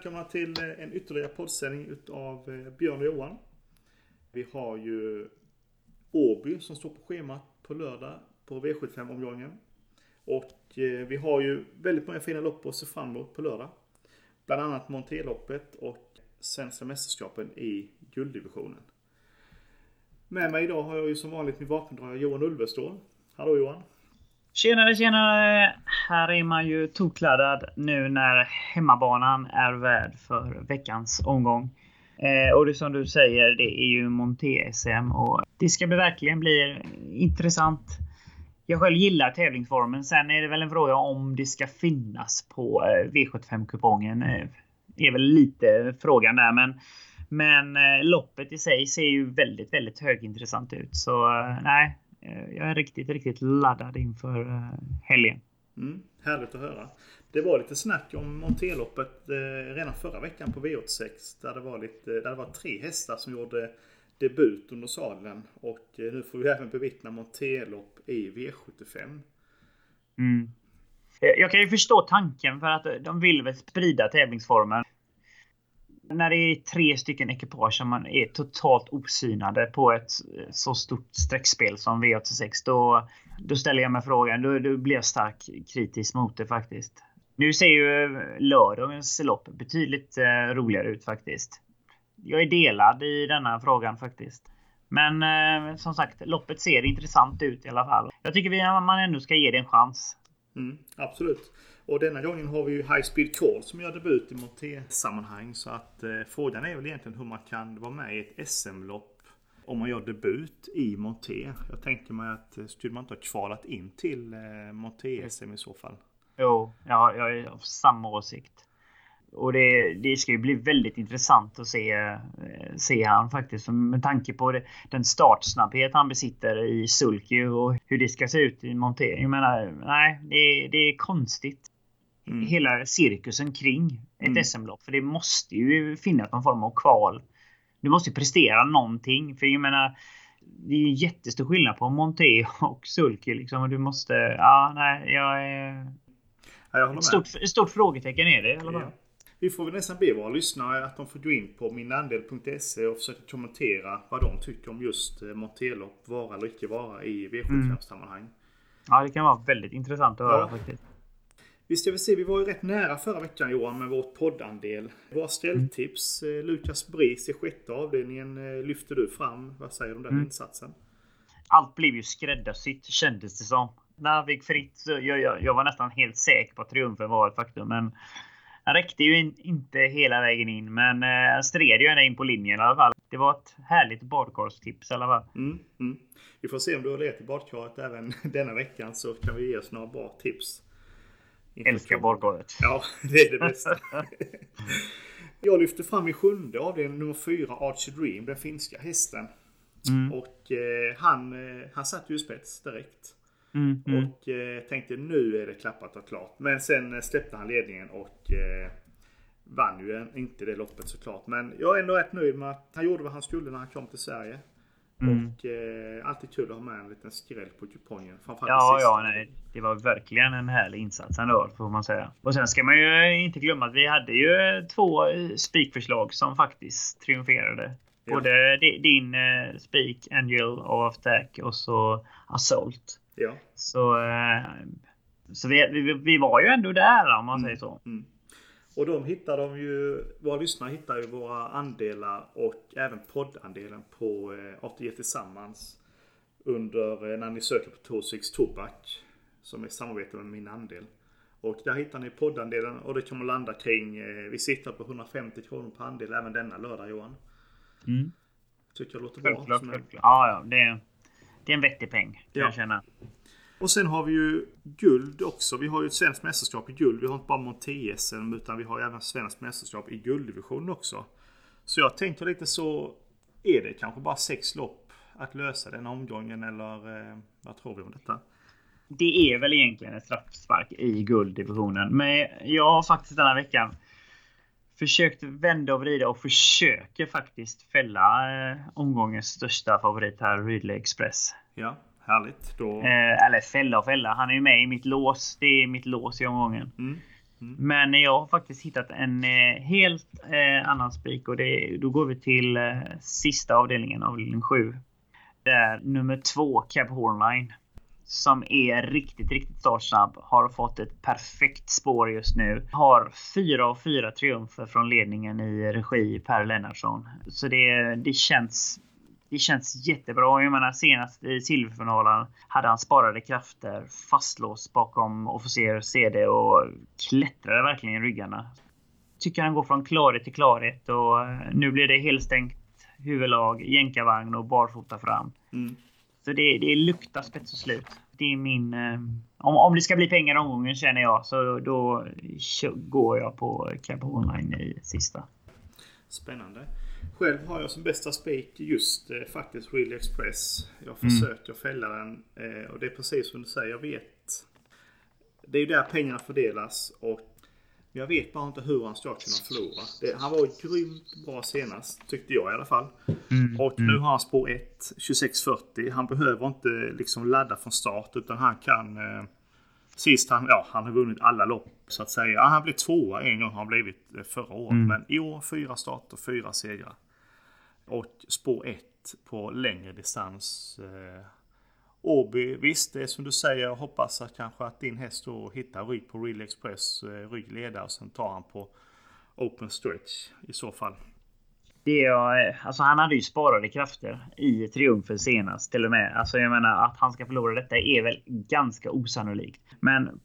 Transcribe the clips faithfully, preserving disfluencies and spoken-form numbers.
välkomna till en ytterligare poddsändning av Björn och Johan. Vi har ju Åby som står på schemat på lördag på V sjuttiofem-omgången. Och vi har ju väldigt många fina lopp att se fram emot på lördag. Bland annat Monteloppet och Svenska mästerskapen i gulddivisionen. Med mig idag har jag ju som vanligt min vapendragare Johan Ulvestål. Hallå Johan! Tjenare, tjenare! Här är man ju tokladdad nu när hemmabanan är värd för veckans omgång. Eh, och det som du säger, det är ju Monté-S M och det ska verkligen bli intressant. Jag själv gillar tävlingsformen. Sen är det väl en fråga om det ska finnas på eh, V sjuttiofem-kupongen. Eh, är väl lite frågan där, men men eh, loppet i sig ser ju väldigt, väldigt högintressant ut. Så eh, nej, jag är riktigt, riktigt laddad inför uh, helgen. Mm, härligt att höra. Det var lite snack om Monteloppet eh, redan förra veckan på V åttiosex. Där det var, lite, där det var tre hästar som gjorde debut under sadeln. Och eh, nu får vi även bevittna Montelopp i V sjuttiofem. Mm. Jag kan ju förstå tanken för att de vill väl sprida tävlingsformen. När det är tre stycken ekipage som man är totalt osynade på ett så stort streckspel som V åttiosex, då, då ställer jag mig frågan, då, då blir jag starkt kritisk mot det faktiskt. Nu ser ju lördagens lopp betydligt eh, roligare ut faktiskt. Jag är delad i denna frågan faktiskt. Men eh, som sagt, loppet ser intressant ut i alla fall. Jag tycker vi, man ändå ska ge det en chans. Mm, absolut. Och denna gången har vi ju High Speed Call som gör debut i Monté-sammanhang. Så att eh, frågan är väl egentligen hur man kan vara med i ett S M-lopp om man gör debut i Monté. Jag tänker mig att eh, skulle man inte ha kvalat in till eh, Monté-S M i så fall. Jo, ja, jag är av samma åsikt. Och det, det ska ju bli väldigt intressant att se, se han faktiskt. Med tanke på det, den startsnabbhet han besitter i Sulky och hur det ska se ut i Monté. Jag menar, nej, det, det är konstigt. Mm. Hela cirkusen kring ett mm. S M-lopp. För det måste ju finnas någon form av kval. Du måste ju prestera någonting. För jag menar, det är ju jättestor skillnad på Monté och Sulky. Liksom. Och du måste, ja, nej, jag är... Ja, jag håller med. Ett stort, ett stort frågetecken är det i alla fall. Ja. Vi får väl nästan be våra lyssnare att de får gå in på minandel punkt se och försöka kommentera vad de tycker om just Monté-lopp, vara eller icke vara i V sjuttiofem-sammanhang. Mm. Ja, det kan vara väldigt intressant att höra ja. faktiskt. Vi ska väl se, vi var ju rätt nära förra veckan Johan med vårt poddandel. Våra ställtips, mm. Lukas Bris i sjätte avdelningen lyfter du fram. Vad säger du om den mm. insatsen? Allt blev ju skräddarsytt, kändes det som. Narvik fritt, jag, jag, jag var nästan helt säker på att triumfen var ett faktum, men han räckte ju in, inte hela vägen in, men han eh, stred ju ända in på linjen i alla fall. Det var ett härligt badkarstips i alla fall. Mm, mm. Vi får se om du har letat i badkaret även denna veckan, så kan vi ge oss några bra tips. Älskar badkaret. Ja, det är det bästa. Jag lyfter fram i sjunde avdelningen nummer fyra, Archie Dream, den finska hästen. Mm. Och eh, han, eh, han satt ju spets direkt. Mm, mm. Och eh, tänkte nu är det klappat och klart. Men sen släppte han ledningen och eh, vann ju inte det loppet såklart. Men jag är ändå rätt nöjd med att han gjorde vad han skulle när han kom till Sverige. Mm. Och eh, alltid kul att ha med en liten skräll på kupongen. Ja, ja, nej. Det var verkligen en härlig insats ändå, får man säga. Och sen ska man ju inte glömma att vi hade ju två spikförslag som faktiskt triumferade. Ja. Både din uh, spik, Angel of Attack och så Assault. Ja. Så, uh, så vi, vi, vi var ju ändå där om man mm. säger så. Mm. Och de hittar de ju, våra lyssnare hittar ju våra andelar och även poddandelen på eh, A T G tillsammans under eh, när ni söker på två sex Tobak som är samarbete med min andel. Och där hittar ni poddandelen och det kommer landa kring, eh, vi sitter på hundrafemtio kronor per andel även denna lördag, Johan. Mm. Tycker jag låter självklart, bra. Självklart. Ja, ja, det är, det är en vettig peng, kan ja. jag känna. Och sen har vi ju guld också. Vi har ju ett svenskt mästerskap i guld. Vi har inte bara Monté-S M utan vi har även svenskt mästerskap i gulddivisionen också. Så jag tänkte lite så, är det kanske bara sex lopp att lösa den omgången eller eh, vad tror vi om detta? Det är väl egentligen en straffspark i gulddivisionen. Men jag har faktiskt den här veckan försökt vända och vrida och försöker faktiskt fälla eh, omgångens största favorit här, Ridley Express. Ja. Härligt. Då... Eh, eller fälla och fälla. Han är ju med i mitt lås. Det är mitt lås i omgången. Mm. Mm. Men jag har faktiskt hittat en eh, helt eh, annan spik. Och det, då går vi till eh, sista avdelningen, avdelning sju. Där nummer två, Cab Hornline, som är riktigt, riktigt startsnabb, har fått ett perfekt spår just nu. Har fyra av fyra triumfer från ledningen i regi Per Lennartsson. Så det, det känns... Det känns jättebra. Jag menar, senast i silverfinalen hade han sparade krafter fastlåst bakom officer C D och klättrade verkligen i ryggarna. Tycker han går från klarhet till klarhet och nu blir det helstängt huvudlag, jänkarvagn och barfota fram. Mm. Så det, det luktar spets och slut. Det är min... Om, om det ska bli pengar omgången känner jag, så då går jag på Cab Hornline i sista. Spännande. Själv har jag som bästa spik just eh, faktiskt Really Express. Jag försöker mm. fälla den eh, och det är precis som du säger, jag vet. Det är ju där pengarna fördelas och jag vet bara inte hur han ska kunna förlora. Det, han var grymt bra senast, tyckte jag i alla fall. Mm. Och nu har han spår ett, tjugosex fyrtio. Han behöver inte liksom ladda från start utan han kan... Eh, Sist han, ja, han har vunnit alla lopp så att säga. Han blev tvåa en gång har han blivit förra året. Mm. Men i år fyra starter, fyra segrar. Och spår ett på längre distans. Eh, Åby, visst det är som du säger. Jag hoppas att kanske att din häst då hittar rygg på Really Express. Eh, ryggleda och sen tar han på Open Stretch i så fall. Det är, alltså han hade ju sparade krafter i triumfen senast till och med. Alltså jag menar att han ska förlora detta är väl ganska osannolikt. Men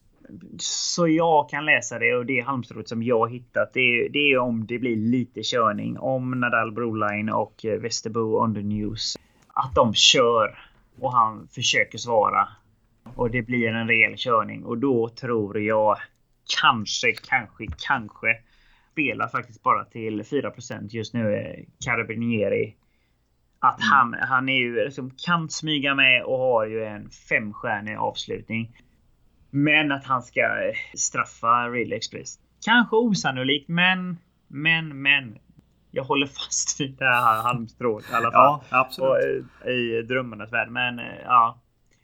så jag kan läsa det och det halmstrået som jag hittat det är, det är om det blir lite körning. Om Nadal Broline och Västerbo on the news. Att de kör och han försöker svara. Och det blir en rejäl körning. Och då tror jag kanske, kanske, kanske... spelar faktiskt bara till fyra procent just nu Carabinieri. Att mm. han, han är ju liksom, kan smyga med och har ju en femstjärnig avslutning. Men att han ska straffa Really Express. Kanske osannolikt men, men, men. Jag håller fast vid det här halmstrået i alla fall. Ja, absolut. Och, i drömmarnas värld. Men ja.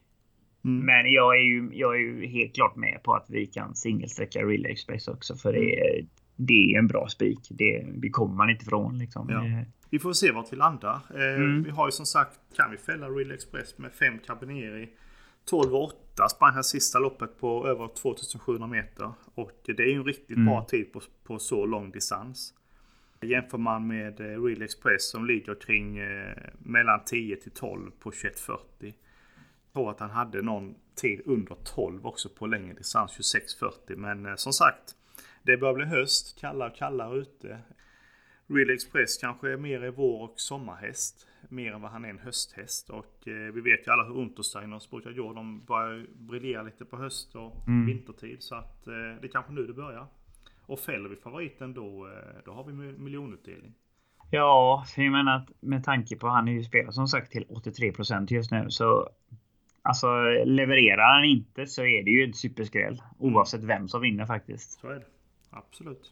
Mm. Men jag är, ju, jag är ju helt klart med på att vi kan singelsträcka Really Express också. För det är... Det är en bra spik. Det, det kommer man inte ifrån. Liksom. Ja. Vi får se vart vi landar. Eh, mm. Vi har ju som sagt, kan vi fälla Really Express med fem Carabinieri. tolv åtta sprang här sista loppet på över tvåtusensjuhundra meter. Och det är ju en riktigt mm. bra tid på, på så lång distans. Jämför man med eh, Really Express som ligger kring eh, mellan tio till tolv på tjugoett fyrtio. Jag tror att han hade någon tid under tolv också på längre distans, tjugosex fyrtio. Men eh, som sagt, det börjar bli höst, kallare och kallare ute. Really Express kanske är mer i vår- och sommarhäst. Mer än vad han är en hösthäst. Och eh, vi vet ju alla hur Untersteiner och Sportja Jord, de börjar briljera lite på höst och mm. vintertid. Så att eh, det är kanske nu det börjar. Och fäller vi favoriten då, eh, då har vi miljonutdelning. Ja, för jag menar att med tanke på att han är ju spelare som sagt till åttiotre procent just nu. Så alltså levererar han inte så är det ju en superskräll. Oavsett vem som vinner faktiskt. Så är det. Absolut.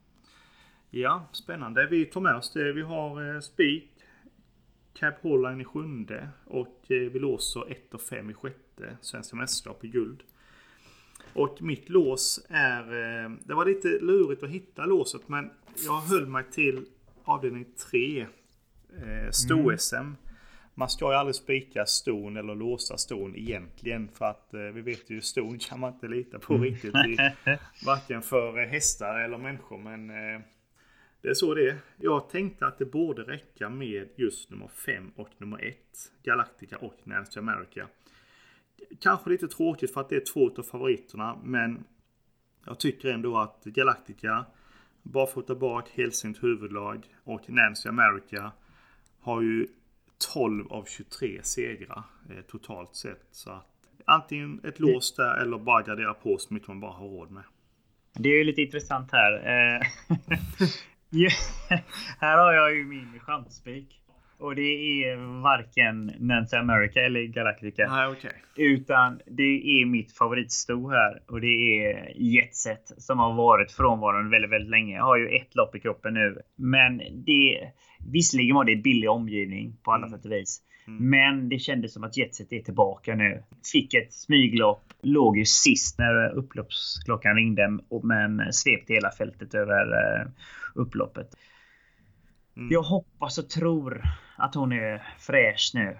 Ja, spännande. Vi tar med oss det. Vi har eh, spik, Cab Hornline i sjunde och eh, vi låser ett och fem i sjätte. Svenska mästerskap i guld. Och mitt lås är... Eh, det var lite lurigt att hitta låset men jag höll mig till avdelning tre. Eh, Sto-S M. Mm. Man ska ju aldrig spika ston eller låsa ston egentligen för att eh, vi vet ju ston kan man inte lita på riktigt i, varken för hästar eller människor men eh, det är så det är. Jag tänkte att det borde räcka med just nummer fem och nummer ett, Galactica och Nancy America. Kanske lite tråkigt för att det är två av favoriterna men jag tycker ändå att Galactica, barfota bak, helsint huvudlag och Nancy America har ju tolv av tjugotre segrar eh, totalt sett. Så att antingen ett lås där eller bara gardera på så mycket man bara har råd med. Det är ju lite intressant här. Här har jag ju min chansspik. Och det är varken Nancy America eller Galactica. Ah, okay. Utan det är mitt favoritsto här. Och det är Jetset som har varit frånvarande väldigt, väldigt länge. Jag har ju ett lopp i kroppen nu. Men det, visserligen var det billig omgivning på alla Mm. sätt och vis. Mm. Men det kändes som att Jetset är tillbaka nu. Fick ett smyglopp. Låg ju sist när upploppsklockan ringde. Men svepte hela fältet över upploppet. Mm. Jag hoppas och tror att hon är fräsch nu.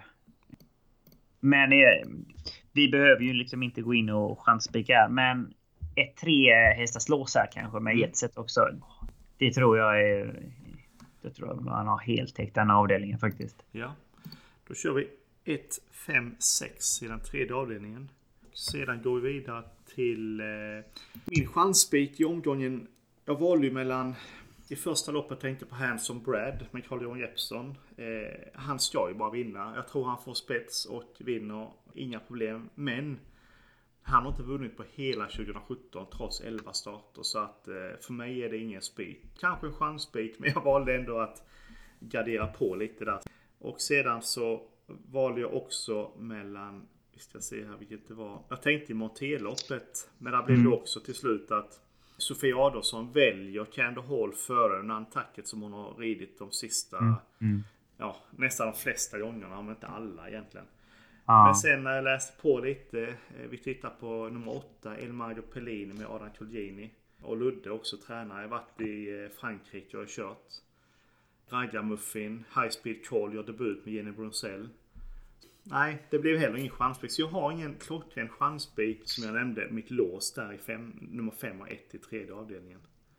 Men vi behöver ju liksom inte gå in och chanspika här. Men ett tre hästars lås här kanske med Mm. Jetset också. Det tror jag är... Det tror jag man har helt täckt den avdelningen faktiskt. Ja, då kör vi ett, fem, sex i den tredje avdelningen. Sedan går vi vidare till eh, min chansspik i omgången. Jag valde ju mellan... I första loppet tänkte på Handsome Brad med Carl-Johan Jeppsson. Eh, han ska ju bara vinna. Jag tror han får spets och vinner. Inga problem. Men han har inte vunnit på hela tjugo sjutton trots elva starter. Så att eh, för mig är det ingen spik. Kanske en chansspik, men jag valde ändå att gardera på lite där. Och sedan så valde jag också mellan... Vi ska se här vilket det var. Jag tänkte i Monteloppet. Men där blev Mm. det också till slut att Sofie Adolfsson väljer Candle Hall före Nantucket som hon har ridit de sista, Mm. Mm. ja, nästan de flesta gångerna, men inte alla egentligen. Ja. Men sen när jag läste på lite, vi tittar på nummer åtta, El Mario Pellini med Adam Colgjini. Och Ludde också tränare. Jag har varit i Frankrike och kört. Ragamuffin, High Speed Call, gör debut med Jenny Brunsell. Nej, det blev heller ingen chansspik. Så jag har ingen klockren chansspik som jag nämnde. Mitt lås där i fem, nummer fem och ett i tredje avdelningen.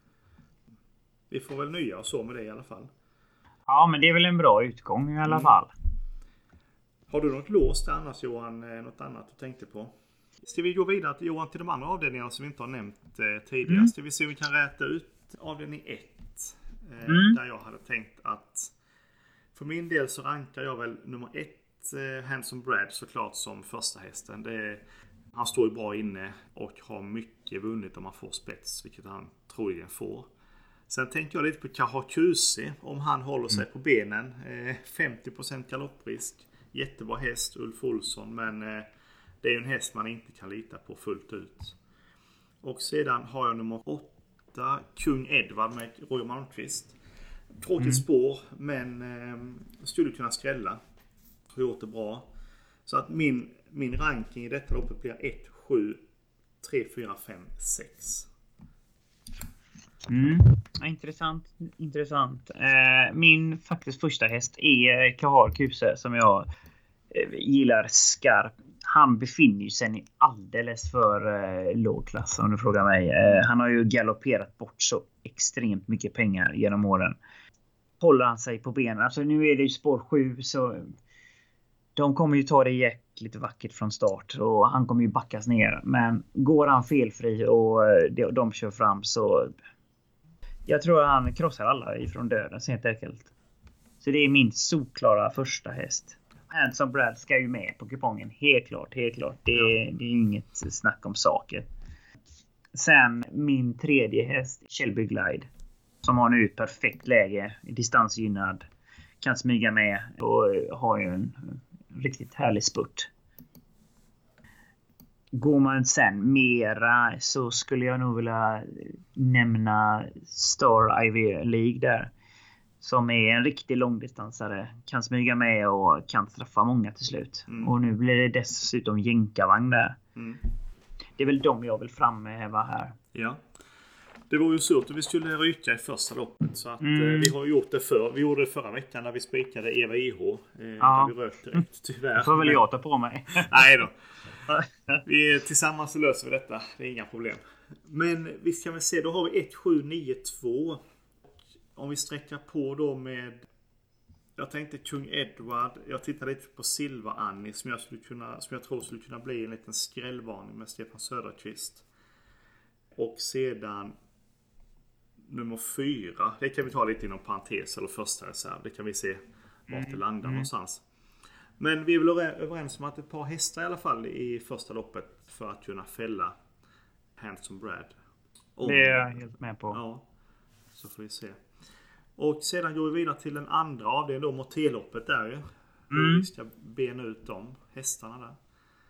Vi får väl nya och så med det i alla fall. Ja, men det är väl en bra utgång i alla Mm. fall. Har du något lås där annars Johan? Något annat du tänkte på? Ska vi gå vidare till Johan till de andra avdelningarna som vi inte har nämnt eh, tidigare? Mm. Ska vi se om vi kan räta ut avdelning ett. Eh, Mm. Där jag hade tänkt att för min del så rankar jag väl nummer ett. Handsome Brad såklart som första hästen. Det är, han står ju bra inne och har mycket vunnit om han får spets, vilket han troligen får. Sen tänker jag lite på Kahakuse om han håller sig mm. på benen. Eh, femtio procent galopprisk. Jättebra häst, Ulf Olsson, men eh, det är ju en häst man inte kan lita på fullt ut. Och sedan har jag nummer åtta, Kung Edward med Roger Malmqvist. Tråkigt mm. spår, men eh, skulle kunna skrälla. Har gjort det bra. Så att min, min ranking i detta loppet blir ett, sju, tre, fyra, fem, sex. Mm. Ja, intressant. intressant. Eh, min faktiskt första häst är Kahar Kuse som jag eh, gillar skarpt. Han befinner sig i alldeles för eh, låg klass om du frågar mig. Eh, han har ju galopperat bort så extremt mycket pengar genom åren. Håller han sig på benen. Alltså nu är det ju spår sju så de kommer ju ta det jäkligt vackert från start och han kommer ju backas ner. Men går han felfri och de kör fram så jag tror att han krossar alla ifrån döden helt enkelt. Så det är min solklara första häst. Handsome Brad ska ju med på kupongen. Helt klart, helt klart. Det är, det är inget snack om saker. Sen min tredje häst, Shelby Glide. Som har nu ett perfekt läge. Distansgynnad. Kan smyga med och har ju en riktigt härlig spurt. Går man sen mera så skulle jag nog vilja nämna Star Ivy League där. Som är en riktig långdistansare. Kan smyga med och kan träffa många till slut. Mm. Och nu blir det dessutom jänkarvagn där. Mm. Det är väl de jag vill framhäva här. Ja. Det var ju surt att vi skulle ryka i första loppet. Så att mm. eh, vi har gjort det för. Vi gjorde det förra veckan när vi spikade Eva I H. Eh, ja. Där vi rök direkt, tyvärr. Det får väl jag ta på mig. Nej då. Vi tillsammans så löser vi detta. Det är inga problem. Men vi ska väl se. Då har vi ett sju nio två. Om vi sträcker på då med... Jag tänkte Kung Edward. Jag tittade lite på Silva Annie som jag, skulle kunna, som jag tror skulle kunna bli en liten skrällvarning med Stefan Söderqvist. Och sedan nummer fyra. Det kan vi ta lite inom parentes eller första reserv. Det kan vi se vart det landar mm. någonstans. Men vi är väl överens om att ett par hästar i alla fall i första loppet för att kunna fälla Handsome Brad. Om, det är jag helt med på. Ja, så får vi se. Och sedan går vi vidare till den andra av det då, Monteloppet där ju. Mm. Vi ska bena ut de hästarna där.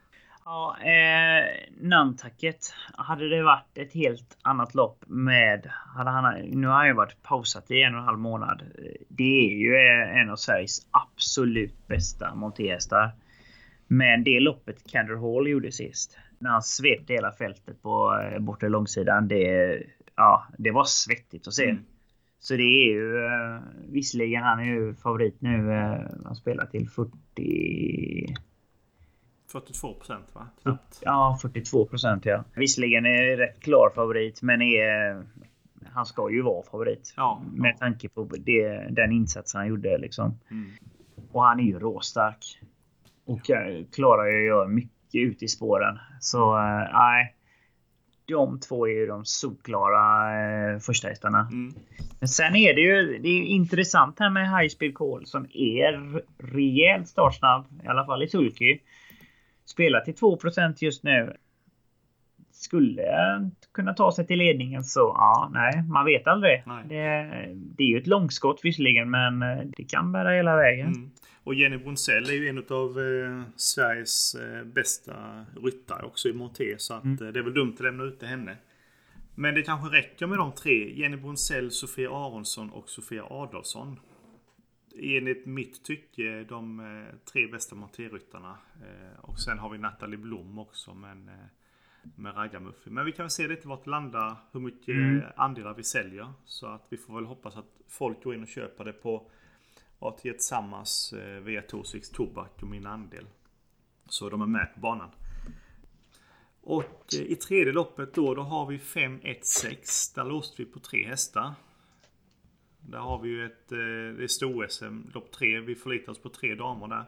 Ja, eh, Nantucket. Hade det varit ett helt annat lopp med... Hade han, nu har han ju varit pausat i en och en halv månad. Det är ju en av Sveriges absolut bästa monterhästar. Men det loppet Candor Hall gjorde sist, när han svepte hela fältet på eh, bortre långsidan, det, ja, det var svettigt att se. Mm. Så det är ju, eh, visserligen han är ju favorit nu, eh, han spelar till fyrtio... fyrtiotvå procent va? Knappt. Ja, fyrtiotvå procent ja. Visserligen är det rätt klar favorit, men är, han ska ju vara favorit. Ja, med ja. tanke på det, den insatsen han gjorde liksom. Mm. Och han är ju råstark. Och klarar ju att göra mycket ut i spåren. Så nej, äh, de två är ju de solklara äh, första hästarna. Mm. Men sen är det ju det är ju intressant här med High Speed Call som är rejält startsnabb. I alla fall i sulky. Spelar till två procent just nu. Skulle kunna ta sig till ledningen så ja, nej, man vet aldrig. Det, det är ju ett långskott visserligen, men det kan bära hela vägen. Mm. Och Jenny Brunzell är ju en av eh, Sveriges eh, bästa ryttare också i monté, så att, mm. eh, det är väl dumt att lämna ut till henne. Men det kanske räcker med de tre. Jenny Brunzell, Sofia Aronsson och Sofia Adolfsson. Enligt mitt tycke de eh, tre bästa monterryttarna. Eh, och sen har vi Natalie Blom också, men... Eh, med Raggamuffi. Men vi kan väl se lite vart landar, hur mycket mm. andelar vi säljer. Så att vi får väl hoppas att folk går in och köper det på A T ett tillsammans eh, via Torsviks Tobak och min andel. Så de är med på banan. Och eh, i tredje loppet då, då har vi fem ett sex. Där låste vi på tre hästar. Där har vi ju ett, eh, det är stor-S M lopp tre. Vi förlitar oss på tre damer där.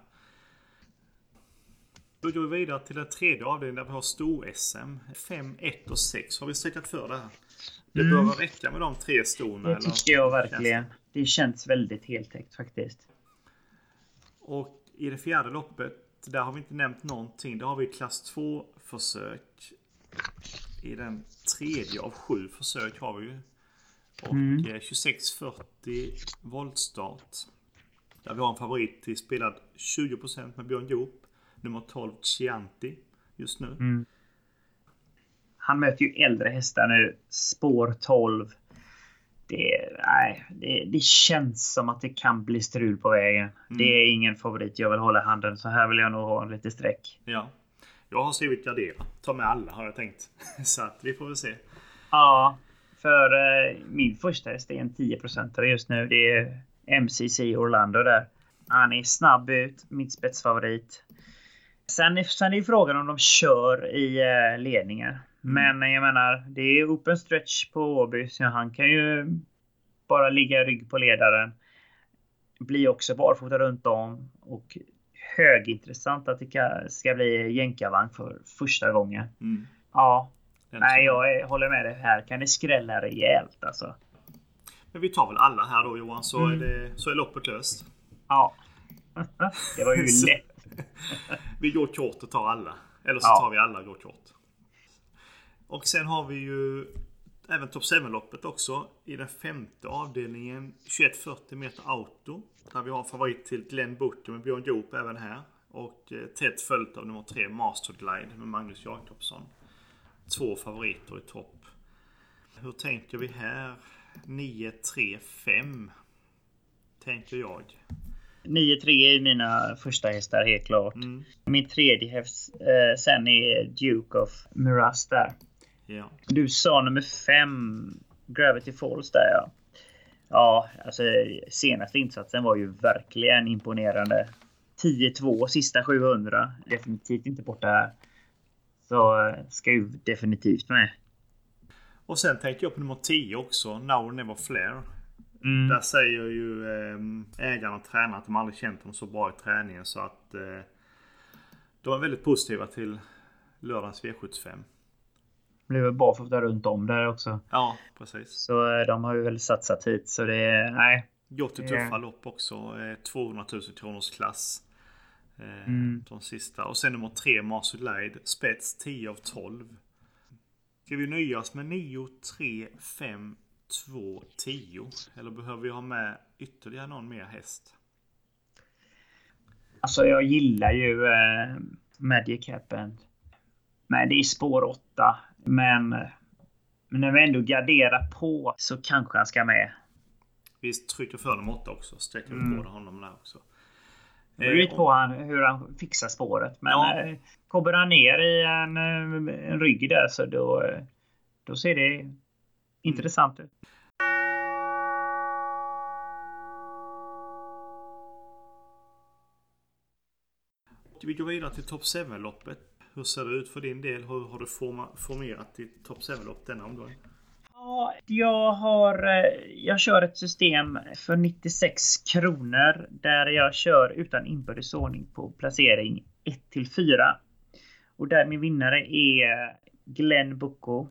Då går vi vidare till den tredje avdelningen där vi har stor-S M. fem, ett och sex har vi sträckat för det här. Det mm. bör räcka med de tre storna. Det tycker jag verkligen. Det känns väldigt heltäckt faktiskt. Och i det fjärde loppet, där har vi inte nämnt någonting. Där har vi klass två-försök. I den tredje av sju försök har vi ju. Och mm. tjugosex fyrtio voltstart. Där vi har en favorit till spelad tjugo procent med Björn Goop. Nummer tolv, Chianti, just nu. Mm. Han möter ju äldre hästar nu. Spår tolv. Det, nej, det, det känns som att det kan bli strul på vägen. Mm. Det är ingen favorit. Jag vill hålla handen. Så här vill jag nog ha en lite sträck. Ja. Jag har skrivit gardera. Ta med alla har jag tänkt. Så att vi får väl se. Ja, för eh, min första häst är en tio procent just nu. Det är M C C Orlando där. Han är snabb ut. Mitt spetsfavorit. Sen, sen är frågan om de kör i eh, ledningen. Mm. Men jag menar, det är open stretch på Åby. Så han kan ju bara ligga rygg på ledaren. Blir också barfota runt om. Och högintressant att det kan, ska bli jänkarvagn för första gången. Mm. Ja, nej, jag är, håller med dig. Här kan det skrälla rejält alltså. Men vi tar väl alla här då, Johan, så, mm. är, det, så är loppet löst. Ja, det var ju lätt. Vi går kort och tar alla. Eller så ja. tar vi alla och går kort. Och sen har vi ju även Top sju-loppet också. I den femte avdelningen tjugoett fyrtio meter auto. Där vi har favorit till Glenn Butter med Björn Goop även här. Och eh, tätt följt av nummer tre Master Glide med Magnus Jakobsson. Två favoriter i topp. Hur tänker vi här? nio tre fem tänker jag. nio tre är mina första hästar helt klart. Mm. Min tredje häst eh, sen är Duke of Miraz där. Ja. Du sa nummer fem Gravity Falls där ja. Ja, alltså senaste insatsen var ju verkligen imponerande. tio två sista sjuhundra. Definitivt inte borta här. Så ska ju definitivt med. Och sen tänker jag på nummer tio också. Now or Never Flare. Mm. Där säger ju ägarna och tränarna att de aldrig känt dem så bra i träningen. Så att eh, de är väldigt positiva till lördagens V sjuttiofem. Blev bara för att ta runt om där också. Ja, precis. Så de har ju väl satsat hit. Så det är, nej. Gjort ett tuffa lopp också. tvåhundratusen kronors klass. Eh, mm. De sista. Och sen nummer tre, Master Glide. Spets tio av tolv. Ska vi nöja oss med nio tre fem två tio? Eller behöver vi ha med ytterligare någon mer häst? Alltså jag gillar ju eh, Magic Happen. Men det är spår åtta. Men, men när vi ändå garderar på så kanske han ska med. Vi trycker för nummer åtta också. Sträcker mm. vi båda honom där också. Det beror ju på han, hur han fixar spåret. Men ja. eh, kommer han ner i en, en rygg där så då, då ser det mm. intressant ut. Vi går vidare till Top sju-loppet. Hur ser det ut för din del? Hur har du forma- formerat ditt Top sju-lopp denna omgång? Ja, jag har jag kör ett system för nittiosex kronor där jag kör utan inbördes ordning på placering ett till fyra. Och där min vinnare är Glenn Bucco.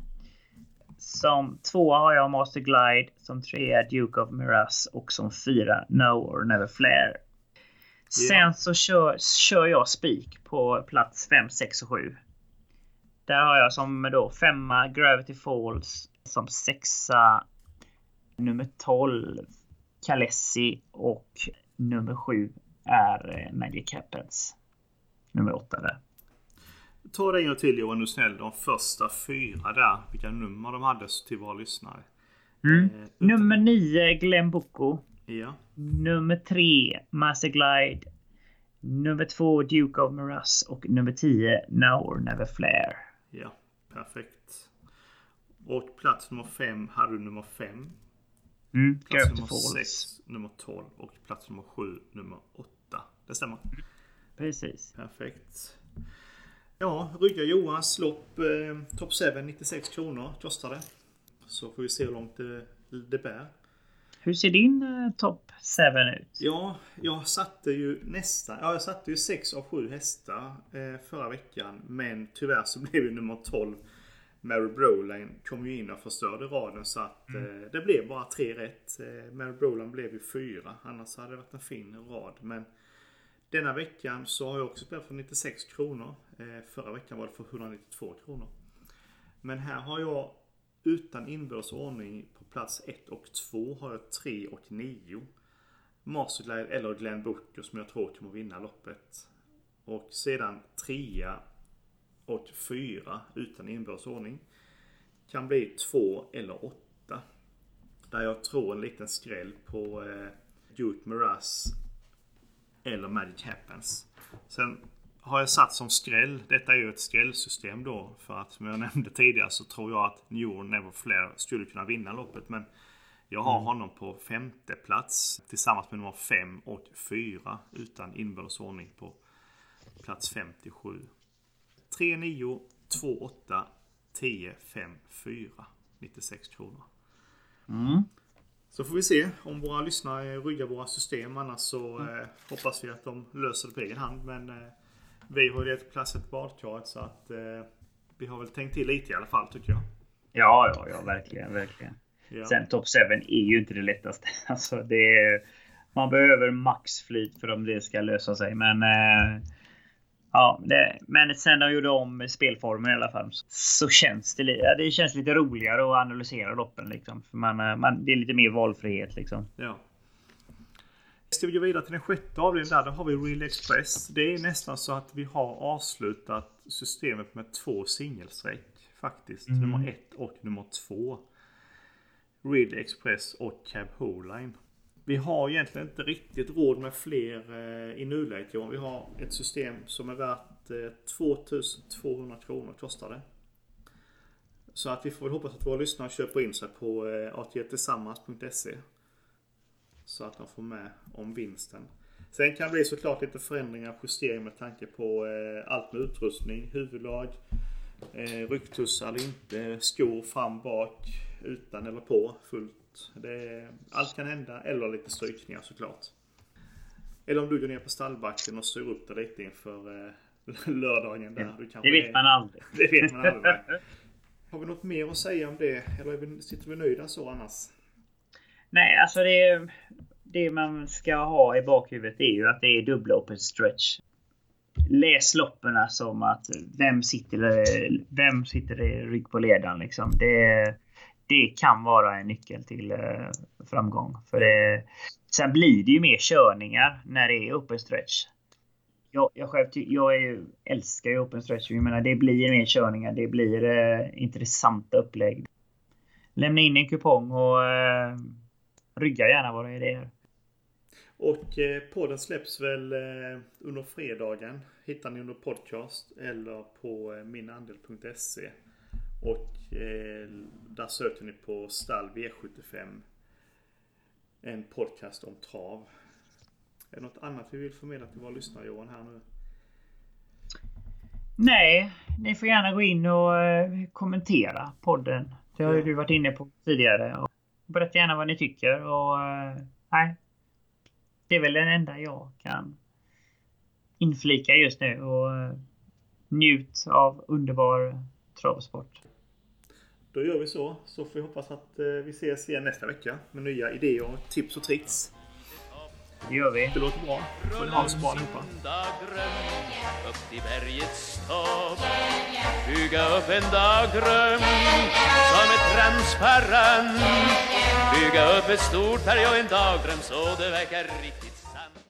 Som tvåa har jag Master Glide, som trea Duke of Miraz och som fyra No or Never Flare. Sen yeah. så kör, kör jag spik på plats fem, sex och sju. Där har jag som då femma Gravity Falls, som sexa nummer tolv Kalessi och nummer sju är Magic Happens. Nummer åtta där. Ta det en gång till Johan, du snäll. De första fyra där, vilka nummer de hade till våra lyssnare. Mm. Eh, nummer nio Glenn Bucco. Ja. Nummer tre Master Glide. Nummer två Duke of Miraz och nummer tio Now or Never Flare. Ja, perfekt. Och plats nummer fem hade du nummer fem. Mm, plats nummer sex, nummer tolv och plats nummer sju, nummer åtta. Det stämmer. Precis. Perfekt. Ja, Rygga Johans lopp eh, Top sju, nittiosex kronor kostar det. Så får vi se hur långt det, det bär. Hur ser din uh, Top sju ut? Ja, jag satte ju nästan, ja jag satte ju sex av sju hästar eh, förra veckan. Men tyvärr så blev ju nummer tolv Mary Broline kom ju in och förstörde raden så att mm. eh, det blev bara tre rätt. Eh, Mary Broline blev ju fyra, annars hade det varit en fin rad. Men denna veckan så har jag också spelat för nittiosex kronor. Eh, förra veckan var det för etthundranittiotvå kronor. Men här har jag utan inbördsordning på plats ett och två har jag tre och nio. Masterglide eller Glenn Bucco som jag tror kommer vinna loppet. Och sedan trea och fyra utan inbördsordning kan bli två eller åtta. Där jag tror en liten skräll på eh, Duke Miraz eller Magic Happens. Sen har jag satt som skräll. Detta är ju ett skrällsystem då. För att som jag nämnde tidigare så tror jag att New or Never Flare skulle kunna vinna loppet. Men jag har mm. honom på femte plats tillsammans med nummer fem och fyra utan inbördsordning på plats femtiosju. tre nio två åtta tio fem fyra nittiosex kronor. Mm. Så får vi se om våra lyssnare ryggar våra system. Annars så mm. eh, hoppas vi att de löser det på egen hand. Men eh, vi har ju ett plats ett badkar så att eh, vi har väl tänkt till lite i alla fall tycker jag. Ja, ja, ja verkligen, verkligen. Ja. Sen Top sju är ju inte det lättaste. Alltså det är, man behöver maxflyt för om det ska lösa sig. Men eh, ja, det, men sen de gjorde om spelformen i alla fall så känns det, ja, det känns lite roligare att analysera loppen liksom. För man, man, det är lite mer valfrihet liksom. Ja. Ska vi gå vidare till den sjätte avdelningen där, då har vi Real Express. Det är nästan så att vi har avslutat systemet med två singelsträck faktiskt. Mm. Nummer ett och nummer två. Real Express och Cab Holine. Vi har egentligen inte riktigt råd med fler eh, i nuläget. Ja, vi har ett system som är värt eh, tvåtusen kronor kostar det. Så att vi får väl hoppas att våra lyssnare köper in sig på eh, a t ett tillsammans punkt se. Så att de får med om vinsten. Sen kan det bli såklart lite förändringar och justeringar med tanke på eh, allt med utrustning, huvudlag, eh, rycktussar eller inte, skor fram, bak, utan eller på, fullt. Det, allt kan hända, eller lite strykningar såklart. Eller om du går ner på stallbacken och styr upp det lite inför eh, lördagen där. Du det vet man aldrig. Det vet man aldrig. Har vi något mer att säga om det? Eller är vi, sitter vi nöjda så annars? Nej, alltså det, det man ska ha i bakhuvudet är ju att det är dubbla open stretch. Läs lopperna som att vem sitter, vem sitter i rygg på ledaren liksom. Det, det kan vara en nyckel till framgång. För det, sen blir det ju mer körningar när det är open stretch. jag, jag själv ty- jag är ju, älskar ju open stretching. Jag menar, det blir mer körningar. Det blir eh, intressanta upplägg. Lämna in en kupong och eh, rygga gärna våra idéer. Och eh, podden släpps väl eh, under fredagen. Hittar ni under podcast eller på eh, minandel punkt se. Och eh, där söker ni på Stall V sjuttiofem. En podcast om trav. Är det något annat vi vill förmedla till våra lyssnare, Johan, här nu? Nej, ni får gärna gå in och eh, kommentera podden. Det har ju Ja. du varit inne på tidigare. Och berätta gärna vad ni tycker. Och, eh, nej, det är väl den enda jag kan inflika just nu. Och eh, njut av underbar travsport. Då gör vi så. Så får vi hoppas att eh, vi ses igen nästa vecka med nya idéer, tips och tricks. Det gör vi. Det låter bra. Får ni ha det så bra allihopa. Upp till bergets topp, bygga upp en dagdröm som är transparent. Bygga upp ett stort berg och en dagdröm så det verkar riktigt.